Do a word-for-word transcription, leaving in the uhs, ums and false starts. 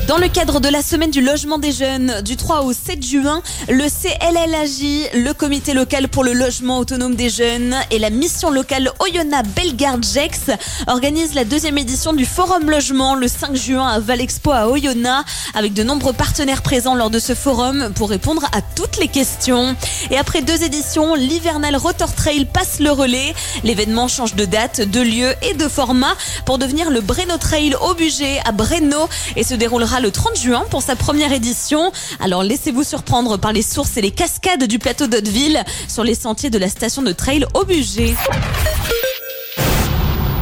Dans le cadre de la semaine du logement des jeunes du trois au sept juin, le C L L A J, le comité local pour le logement autonome des jeunes et la mission locale Oyonnax-Bellegarde-Gex organisent la deuxième édition du Forum Logement le cinq juin à Valexpo à Oyonnax avec de nombreux partenaires présents lors de ce forum pour répondre à toutes les questions. Et après deux éditions, l'hivernal Rotor Trail passe le relais. L'événement change de date, de lieu et de format pour devenir le Breno Trail au Bugey à Breno et se déroulera le trente juin pour sa première édition. Alors laissez-vous surprendre par les sources et les cascades du plateau d'Hauteville sur les sentiers de la station de trail au Bugey.